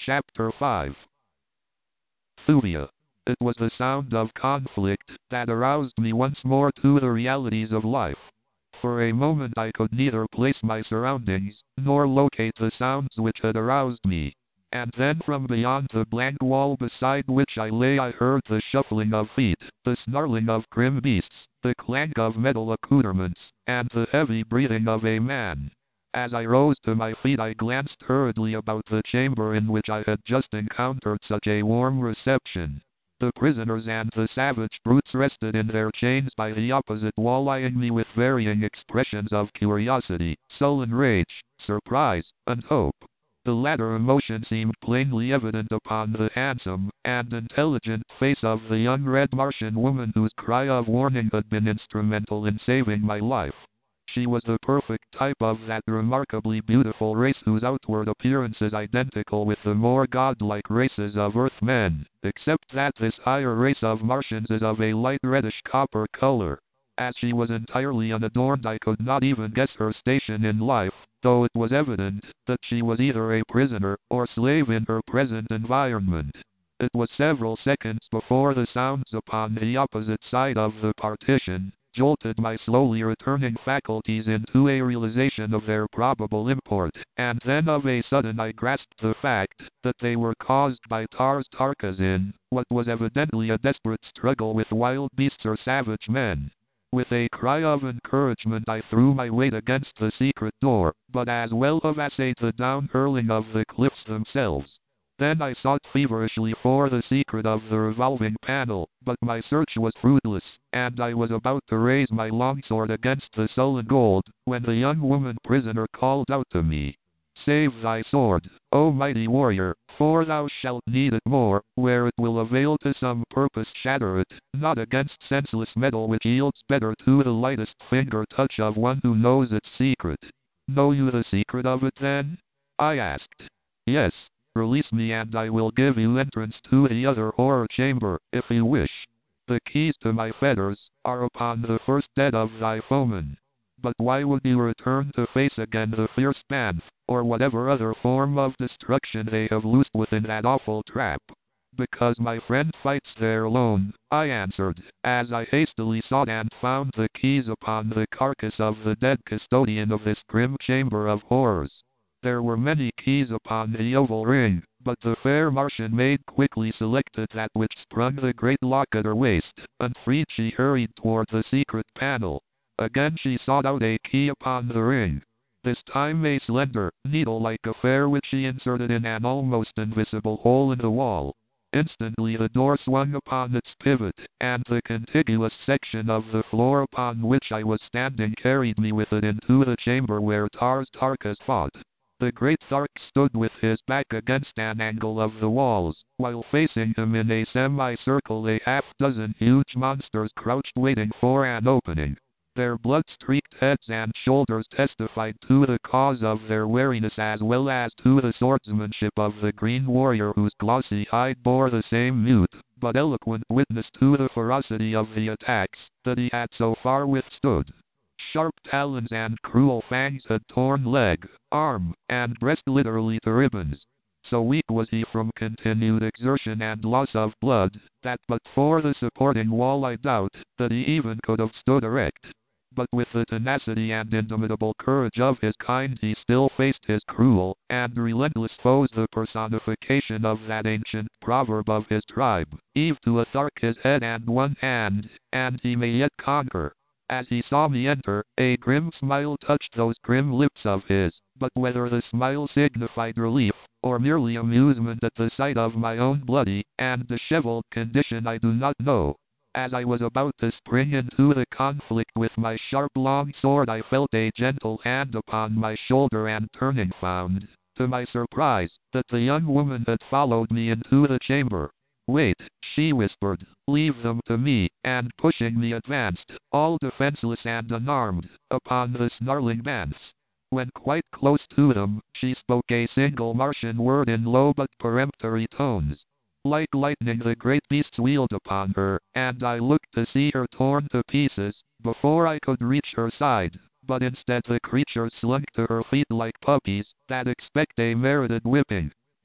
Chapter 5. Thuvia. It was the sound of conflict that aroused me once more to the realities of life. For a moment I could neither place my surroundings, nor locate the sounds which had aroused me. And then from beyond the blank wall beside which I lay I heard the shuffling of feet, the snarling of grim beasts, the clank of metal accoutrements, and the heavy breathing of a man. As I rose to my feet I glanced hurriedly about the chamber in which I had just encountered such a warm reception. The prisoners and the savage brutes rested in their chains by the opposite wall, eyeing me with varying expressions of curiosity, sullen rage, surprise, and hope. The latter emotion seemed plainly evident upon the handsome and intelligent face of the young red Martian woman whose cry of warning had been instrumental in saving my life. She was the perfect type of that remarkably beautiful race whose outward appearance is identical with the more godlike races of Earthmen, except that this higher race of Martians is of a light reddish copper color. As she was entirely unadorned I could not even guess her station in life, though it was evident that she was either a prisoner or slave in her present environment. It was several seconds before the sounds upon the opposite side of the partition jolted my slowly returning faculties into a realization of their probable import, and then of a sudden I grasped the fact that they were caused by Tars Tarkas in what was evidently a desperate struggle with wild beasts or savage men. With a cry of encouragement I threw my weight against the secret door, but as well essayed the down-hurling of the cliffs themselves. Then I sought feverishly for the secret of the revolving panel, but my search was fruitless, and I was about to raise my longsword against the sullen gold, when the young woman prisoner called out to me, "Save thy sword, O mighty warrior, for thou shalt need it more, where it will avail to some purpose. Shatter it, not against senseless metal which yields better to the lightest finger touch of one who knows its secret." "Know you the secret of it then?" I asked. "Yes. Release me and I will give you entrance to the other horror chamber, if you wish. The keys to my fetters are upon the first dead of thy foemen." "But why would you return to face again the fierce Banth, or whatever other form of destruction they have loosed within that awful trap?" "Because my friend fights there alone," I answered, as I hastily sought and found the keys upon the carcass of the dead custodian of this grim chamber of horrors. There were many keys upon the oval ring, but the fair Martian maid quickly selected that which sprung the great lock at her waist, and freed she hurried toward the secret panel. Again she sought out a key upon the ring. This time a slender, needle-like affair which she inserted in an almost invisible hole in the wall. Instantly the door swung upon its pivot, and the contiguous section of the floor upon which I was standing carried me with it into the chamber where Tars Tarkas fought. The great Thark stood with his back against an angle of the walls, while facing him in a semicircle a half-dozen huge monsters crouched waiting for an opening. Their blood-streaked heads and shoulders testified to the cause of their wariness as well as to the swordsmanship of the green warrior whose glossy hide bore the same mute, but eloquent witness to the ferocity of the attacks that he had so far withstood. Sharp talons and cruel fangs had torn leg, arm, and breast literally to ribbons. So weak was he from continued exertion and loss of blood, that but for the supporting wall I doubt that he even could have stood erect. But with the tenacity and indomitable courage of his kind he still faced his cruel and relentless foes, the personification of that ancient proverb of his tribe, "Eve to a Thark his head and one hand, and he may yet conquer." As he saw me enter, a grim smile touched those grim lips of his, but whether the smile signified relief, or merely amusement at the sight of my own bloody and disheveled condition I do not know. As I was about to spring into the conflict with my sharp long sword I felt a gentle hand upon my shoulder and turning found, to my surprise, that the young woman had followed me into the chamber. "Wait," she whispered, "leave them to me," and pushing me advanced, all defenseless and unarmed, upon the snarling Banths. When quite close to them, she spoke a single Martian word in low but peremptory tones. Like lightning the great beasts wheeled upon her, and I looked to see her torn to pieces, before I could reach her side, but instead the creatures slunk to her feet like puppies that expect a merited whipping.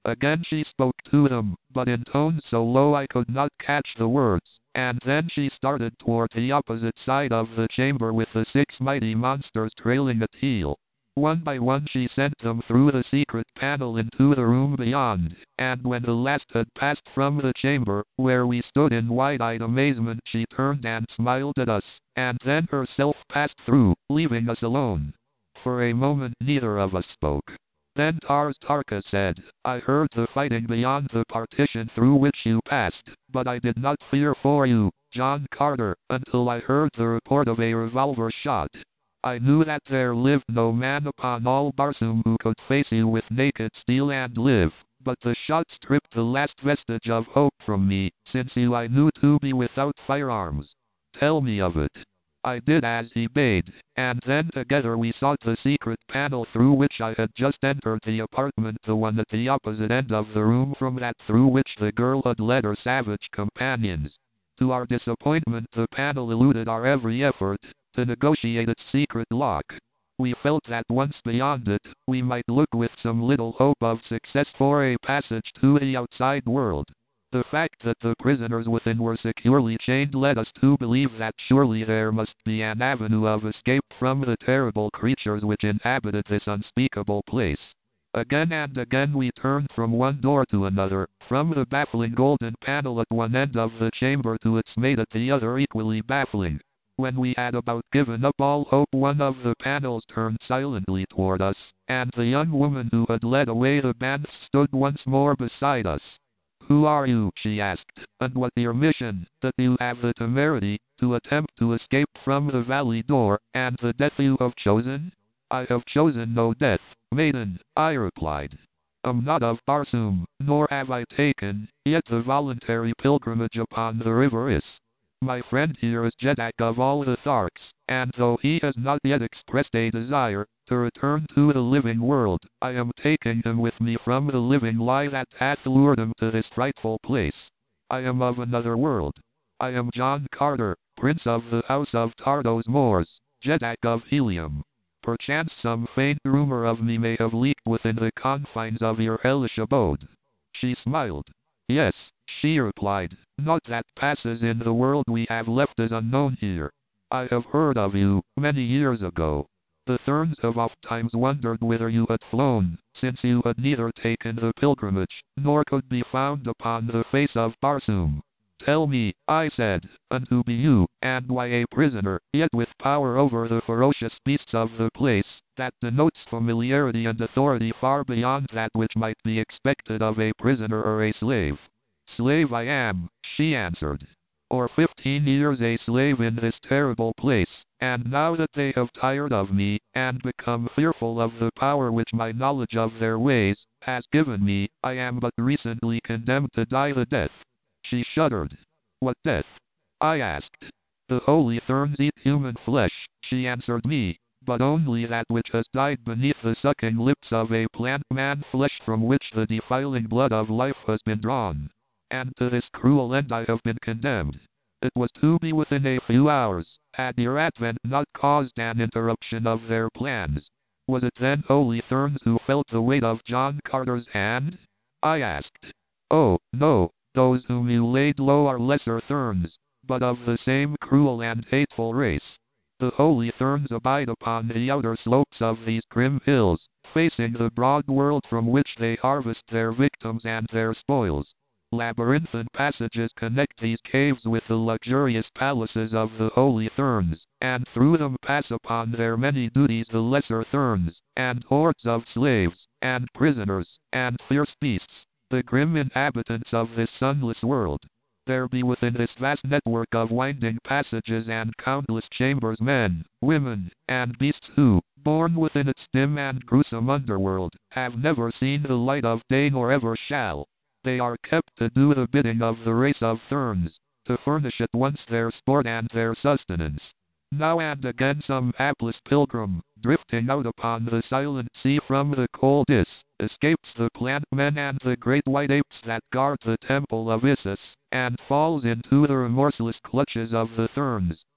Again she spoke to them, but in tones so low I could not catch the words, and then she started toward the opposite side of the chamber with the 6 mighty monsters trailing at heel. One by one she sent them through the secret panel into the room beyond, and when the last had passed from the chamber, where we stood in wide-eyed amazement, she turned and smiled at us, and then herself passed through, leaving us alone. For a moment neither of us spoke. Then Tarka said, "I heard the fighting beyond the partition through which you passed, but I did not fear for you, John Carter, until I heard the report of a revolver shot. I knew that there lived no man upon all Barsoom who could face you with naked steel and live, but the shot stripped the last vestige of hope from me, since you I knew to be without firearms. Tell me of it." I did as he bade, and then together we sought the secret panel through which I had just entered the apartment, the one at the opposite end of the room from that through which the girl had led her savage companions. To our disappointment, the panel eluded our every effort to negotiate its secret lock. We felt that once beyond it, we might look with some little hope of success for a passage to the outside world. The fact that the prisoners within were securely chained led us to believe that surely there must be an avenue of escape from the terrible creatures which inhabited this unspeakable place. Again and again we turned from one door to another, from the baffling golden panel at one end of the chamber to its mate at the other, equally baffling. When we had about given up all hope, one of the panels turned silently toward us, and the young woman who had led away the band stood once more beside us. "Who are you?" she asked, "and what your mission, that you have the temerity to attempt to escape from the valley door, and the death you have chosen?" "I have chosen no death, maiden," I replied. "Am not of Barsoom, nor have I taken yet the voluntary pilgrimage upon the river Is. My friend here is Jeddak of all the Tharks, and though he has not yet expressed a desire to return to the living world, I am taking him with me from the living lie that hath lured him to this frightful place. I am of another world. I am John Carter, Prince of the House of Tardos Mors, Jeddak of Helium. Perchance some faint rumor of me may have leaked within the confines of your hellish abode." She smiled. "Yes," she replied, "naught that passes in the world we have left is unknown here. I have heard of you, many years ago. The Therns have ofttimes wondered whither you had flown, since you had neither taken the pilgrimage, nor could be found upon the face of Barsoom. Tell me," I said, "and who be you, and why a prisoner, yet with power over the ferocious beasts of the place, that denotes familiarity and authority far beyond that which might be expected of a prisoner or a slave?" "Slave I am," she answered. "For 15 years a slave in this terrible place, and now that they have tired of me, and become fearful of the power which my knowledge of their ways has given me, I am but recently condemned to die the death." She shuddered. "What death?" I asked. "The holy Therns eat human flesh," she answered me, "but only that which has died beneath the sucking lips of a plant man flesh from which the defiling blood of life has been drawn. And to this cruel end I have been condemned. It was to be within a few hours, had your advent not caused an interruption of their plans. Was it then holy Therns who felt the weight of John Carter's hand?" I asked. "Oh, no. Those whom you laid low are lesser Therns, but of the same cruel and hateful race. The holy Therns abide upon the outer slopes of these grim hills, facing the broad world from which they harvest their victims and their spoils. Labyrinthine passages connect these caves with the luxurious palaces of the holy Therns, and through them pass upon their many duties the lesser Therns, and hordes of slaves, and prisoners, and fierce beasts, the grim inhabitants of this sunless world. There be within this vast network of winding passages and countless chambers men, women, and beasts who, born within its dim and gruesome underworld, have never seen the light of day nor ever shall. They are kept to do the bidding of the race of Therns, to furnish at once their sport and their sustenance. Now and again some hapless pilgrim, drifting out upon the silent sea from the cold Is, escapes the plant men and the great white apes that guard the temple of Isis, and falls into the remorseless clutches of the Therns.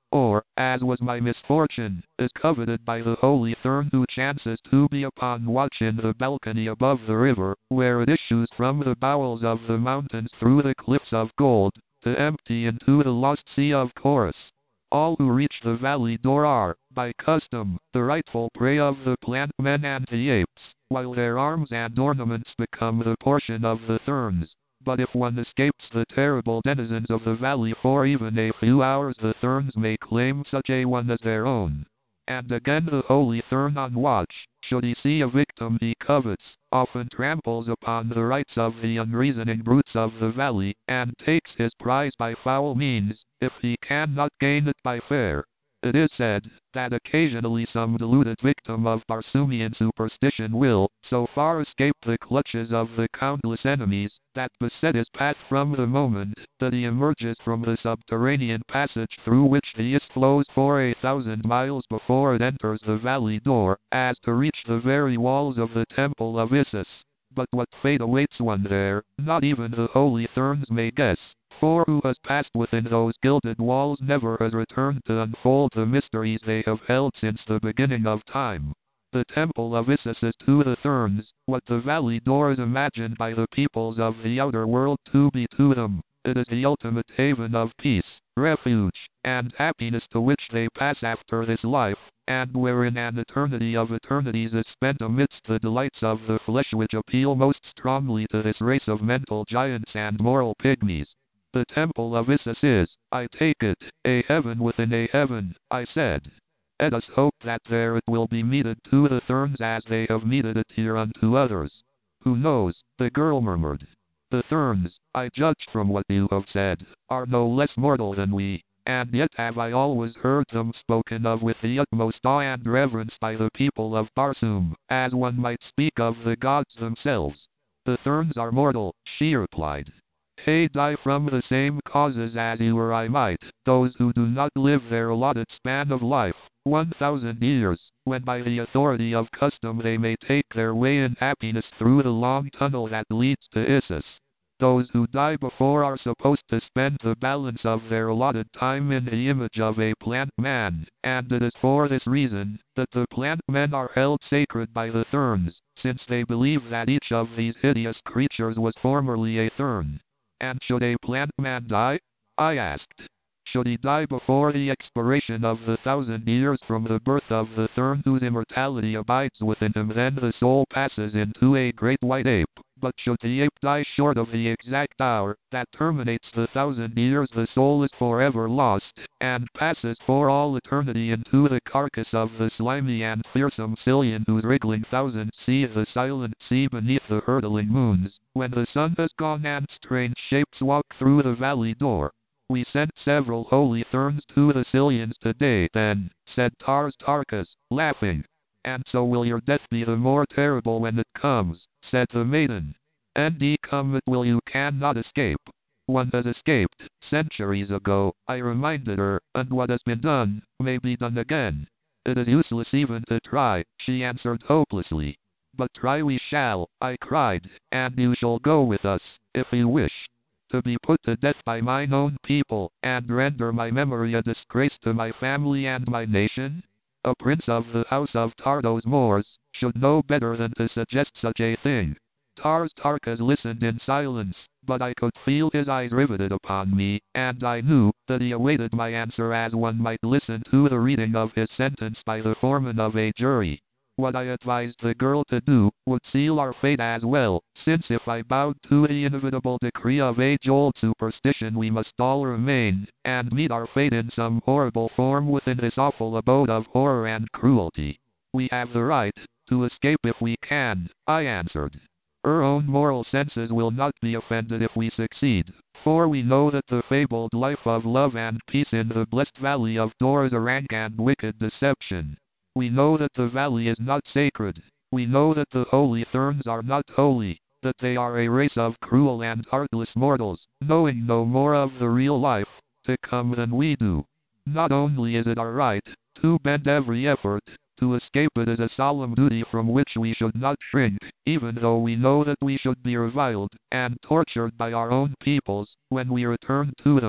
or, as was my misfortune, is coveted by the holy Thurn who chances to be upon watch in the balcony above the river, where it issues from the bowels of the mountains through the cliffs of gold, to empty into the lost sea of Chorus. All who reach the valley door are, by custom, the rightful prey of the plant men and the apes, while their arms and ornaments become the portion of the Thurns. But if one escapes the terrible denizens of the valley for even a few hours, the Thurns may claim such a one as their own. And again the holy Thurn on watch, should he see a victim he covets, often tramples upon the rights of the unreasoning brutes of the valley, and takes his prize by foul means, if he cannot gain it by fair. It is said, that occasionally some deluded victim of Barsoomian superstition will, so far escape the clutches of the countless enemies, that beset his path from the moment that he emerges from the subterranean passage through which the Is flows for 1,000 miles before it enters the valley door, as to reach the very walls of the temple of Isis. But what fate awaits one there, not even the holy Thurns may guess, for who has passed within those gilded walls never has returned to unfold the mysteries they have held since the beginning of time. The temple of Isis is to the Thurns what the valley door is imagined by the peoples of the outer world to be to them. It is the ultimate haven of peace, refuge, and happiness to which they pass after this life, and wherein an eternity of eternities is spent amidst the delights of the flesh which appeal most strongly to this race of mental giants and moral pygmies. The temple of Isis is, I take it, a heaven within a heaven, I said. Let us hope that there it will be meted to the Thurns as they have meted it here unto others. Who knows, the girl murmured. The Thurns, I judge from what you have said, are no less mortal than we, and yet have I always heard them spoken of with the utmost awe and reverence by the people of Barsoom, as one might speak of the gods themselves. The Thurns are mortal, she replied. They die from the same causes as you or I might, those who do not live their allotted span of life, 1,000 years, when by the authority of custom they may take their way in happiness through the long tunnel that leads to Isis. Those who die before are supposed to spend the balance of their allotted time in the image of a plant man, and it is for this reason that the plant men are held sacred by the Thurns, since they believe that each of these hideous creatures was formerly a Thurn. And should a plant man die? I asked. Should he die before the expiration of the 1,000 years from the birth of the Thurn whose immortality abides within him, then the soul passes into a great white ape. But should the ape die short of the exact hour that terminates the 1,000 years, the soul is forever lost, and passes for all eternity into the carcass of the slimy and fearsome Cillian whose wriggling thousands see the silent sea beneath the hurtling moons, when the sun has gone and strange shapes walk through the valley door. We sent several holy Thurns to the Cillians today, then, said Tars Tarkas, laughing. And so will your death be the more terrible when it comes, said the maiden. And come it will, you cannot escape. One has escaped, centuries ago, I reminded her, and what has been done, may be done again. It is useless even to try, she answered hopelessly. But try we shall, I cried, and you shall go with us, if you wish. To be put to death by mine own people, and render my memory a disgrace to my family and my nation? A prince of the house of Tardos Mors should know better than to suggest such a thing. Tars Tarkas listened in silence, but I could feel his eyes riveted upon me, and I knew that he awaited my answer as one might listen to the reading of his sentence by the foreman of a jury. What I advised the girl to do would seal our fate as well, since if I bowed to the inevitable decree of age-old superstition, we must all remain, and meet our fate in some horrible form within this awful abode of horror and cruelty. We have the right to escape if we can, I answered. Our own moral senses will not be offended if we succeed, for we know that the fabled life of love and peace in the blessed valley of Dor is a rank and wicked deception. We know that the valley is not sacred. We know that the holy Thurns are not holy, that they are a race of cruel and heartless mortals, knowing no more of the real life to come than we do. Not only is it our right to bend every effort to escape, it is a solemn duty from which we should not shrink, even though we know that we should be reviled and tortured by our own peoples when we return to them.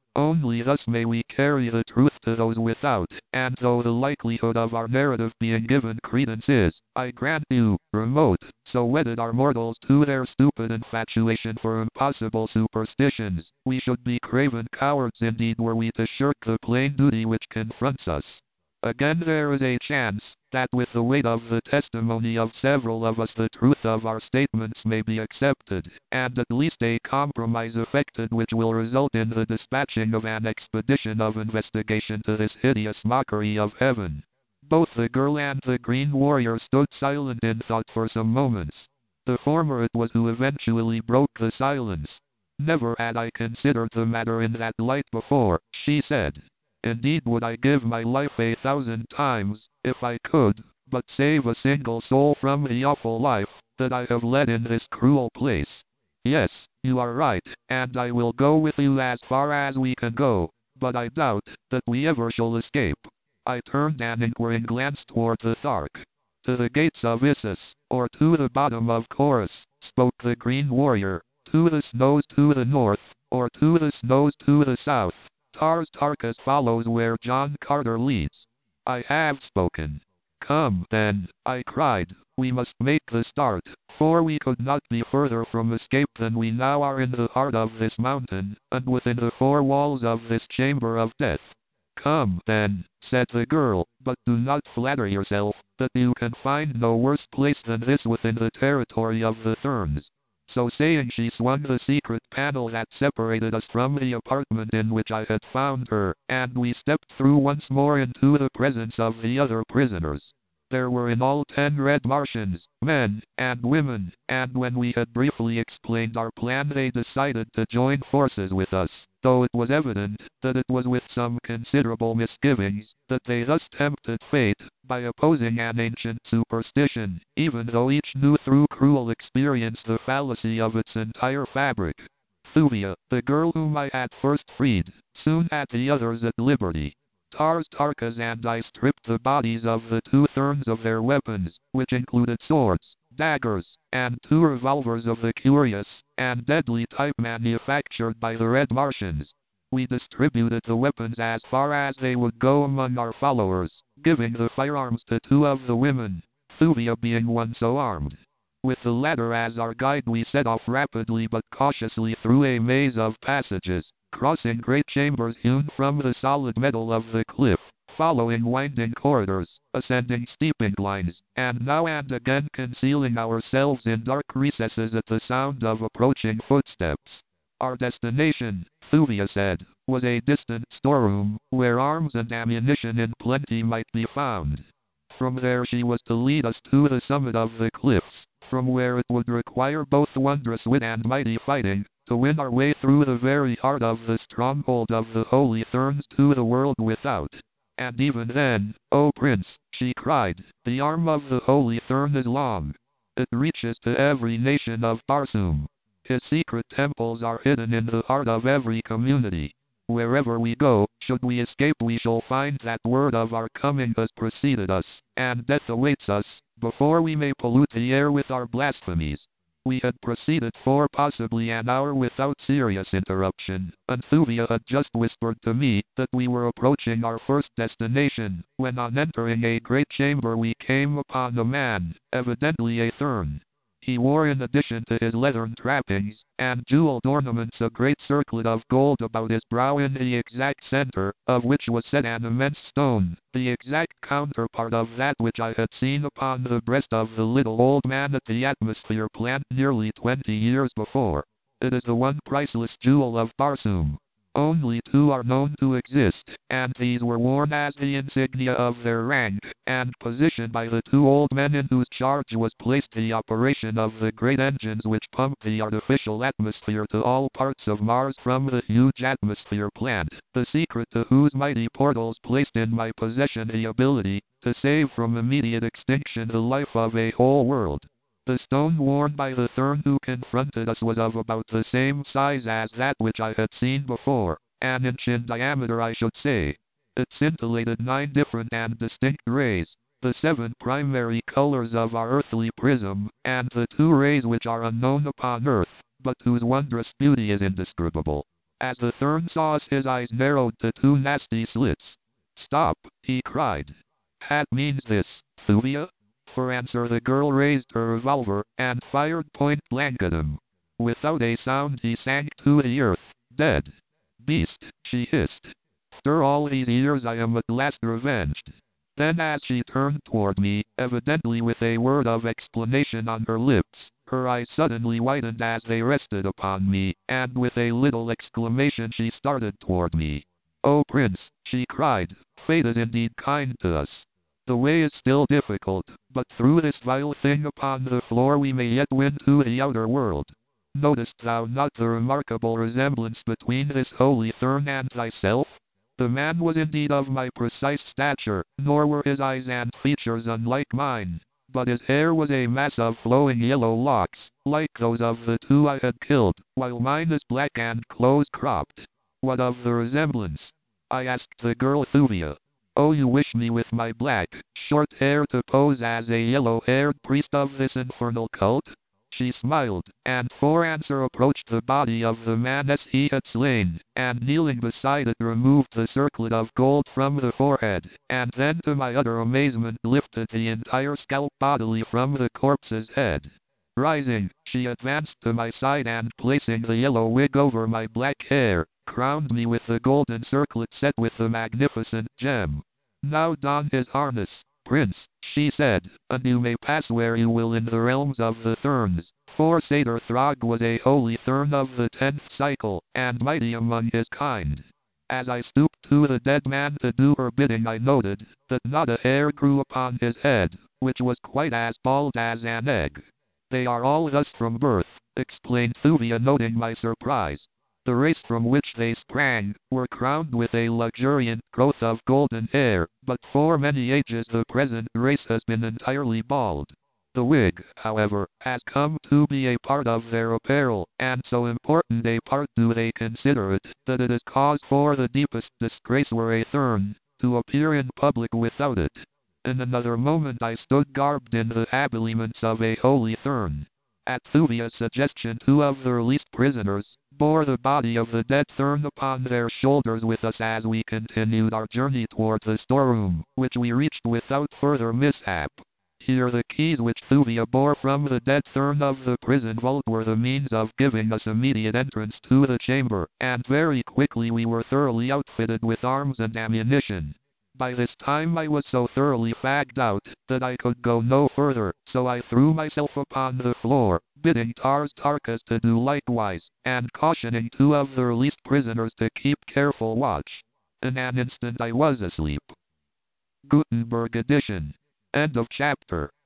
Only thus may we carry the truth to those without, and though the likelihood of our narrative being given credence is, I grant you, remote, so wedded are mortals to their stupid infatuation for impossible superstitions, we should be craven cowards indeed were we to shirk the plain duty which confronts us. Again there is a chance that with the weight of the testimony of several of us the truth of our statements may be accepted, and at least a compromise effected which will result in the dispatching of an expedition of investigation to this hideous mockery of heaven. Both the girl and the green warrior stood silent in thought for some moments. The former it was who eventually broke the silence. Never had I considered the matter in that light before, she said. Indeed would I give my life 1,000 times, if I could, but save a single soul from the awful life that I have led in this cruel place. Yes, you are right, and I will go with you as far as we can go, but I doubt that we ever shall escape. I turned an inquiring glance toward the Thark. To the gates of Issus, or to the bottom of Chorus, spoke the green warrior, to the snows to the north, or to the snows to the south. Tars Tarkas follows where John Carter leads. I have spoken. Come, then, I cried, we must make the start, for we could not be further from escape than we now are in the heart of this mountain, and within the four walls of this chamber of death. Come, then, said the girl, but do not flatter yourself that you can find no worse place than this within the territory of the Therns. So saying she swung the secret panel that separated us from the apartment in which I had found her, and we stepped through once more into the presence of the other prisoners. There were in all 10 Red Martians, men and women, and when we had briefly explained our plan they decided to join forces with us, though it was evident that it was with some considerable misgivings that they thus tempted fate by opposing an ancient superstition, even though each knew through cruel experience the fallacy of its entire fabric. Thuvia, the girl whom I had first freed, soon had the others at liberty. Tars Tarkas and I stripped the bodies of the 2 Therns of their weapons, which included swords, daggers, and 2 revolvers of the curious and deadly type manufactured by the Red Martians. We distributed the weapons as far as they would go among our followers, giving the firearms to 2 of the women, Thuvia being one so armed. With the latter as our guide we set off rapidly but cautiously through a maze of passages, crossing great chambers hewn from the solid metal of the cliff, following winding corridors, ascending steep inclines, and now and again concealing ourselves in dark recesses at the sound of approaching footsteps. Our destination, Thuvia said, was a distant storeroom, where arms and ammunition in plenty might be found. From there she was to lead us to the summit of the cliffs, from where it would require both wondrous wit and mighty fighting, to win our way through the very heart of the stronghold of the Holy Therns to the world without. And even then, O Prince, she cried, the arm of the Holy Thern is long. It reaches to every nation of Barsoom. His secret temples are hidden in the heart of every community. Wherever we go, should we escape we shall find that word of our coming has preceded us, and death awaits us, before we may pollute the air with our blasphemies. We had proceeded for possibly an hour without serious interruption, and Thuvia had just whispered to me that we were approaching our first destination, when on entering a great chamber we came upon a man, evidently a Thern. He wore in addition to his leathern trappings and jeweled ornaments a great circlet of gold about his brow in the exact center of which was set an immense stone, the exact counterpart of that which I had seen upon the breast of the little old man at the atmosphere plant nearly 20 years before. It is the one priceless jewel of Barsoom. Only 2 are known to exist, and these were worn as the insignia of their rank and position by the 2 old men in whose charge was placed the operation of the great engines which pumped the artificial atmosphere to all parts of Mars from the huge atmosphere plant, the secret to whose mighty portals placed in my possession the ability to save from immediate extinction the life of a whole world. The stone worn by the Thern who confronted us was of about the same size as that which I had seen before, an inch in diameter I should say. It scintillated 9 different and distinct rays, the 7 primary colors of our earthly prism, and the 2 rays which are unknown upon Earth, but whose wondrous beauty is indescribable. As the thorn saw us, his eyes narrowed to two nasty slits. "Stop!" he cried. "Hat means this, Thuvia?" For answer the girl raised her revolver and fired point blank at him. Without a sound he sank to the earth, dead. "Beast!" she hissed. "After all these years I am at last revenged." Then as she turned toward me, evidently with a word of explanation on her lips, her eyes suddenly widened as they rested upon me, and with a little exclamation she started toward me. "Oh, Prince," she cried, "fate is indeed kind to us. The way is still difficult, but through this vile thing upon the floor we may yet win to the outer world. Noticed thou not the remarkable resemblance between this holy thorn and thyself? The man was indeed of my precise stature, nor were his eyes and features unlike mine, but his hair was a mass of flowing yellow locks, like those of the two I had killed, while mine is black and close-cropped. What of the resemblance?" I asked the girl Thuvia. "Oh, you wish me with my black, short hair to pose as a yellow-haired priest of this infernal cult?" She smiled, and for answer approached the body of the man as he had slain, and kneeling beside it removed the circlet of gold from the forehead, and then to my utter amazement lifted the entire scalp bodily from the corpse's head. Rising, she advanced to my side and placing the yellow wig over my black hair, crowned me with the golden circlet set with the magnificent gem. "Now don his harness, Prince," she said, "and you may pass where you will in the realms of the Therns." For Satyr Throg was a holy Thern of the 10th cycle, and mighty among his kind. As I stooped to the dead man to do her bidding, I noted that not a hair grew upon his head, which was quite as bald as an egg. "They are all thus from birth," explained Thuvia, noting my surprise. "The race from which they sprang were crowned with a luxuriant growth of golden hair, but for many ages the present race has been entirely bald. The wig, however, has come to be a part of their apparel, and so important a part do they consider it, that it is cause for the deepest disgrace were a Thern to appear in public without it." In another moment I stood garbed in the habiliments of a holy Thern. At Thuvia's suggestion, two of the released prisoners bore the body of the dead Thern upon their shoulders with us as we continued our journey toward the storeroom, which we reached without further mishap. Here the keys which Thuvia bore from the dead Thern of the prison vault were the means of giving us immediate entrance to the chamber, and very quickly we were thoroughly outfitted with arms and ammunition. By this time I was so thoroughly fagged out that I could go no further, so I threw myself upon the floor, bidding Tars Tarkas to do likewise, and cautioning two of the released prisoners to keep careful watch. In an instant I was asleep. Gutenberg edition. End of chapter.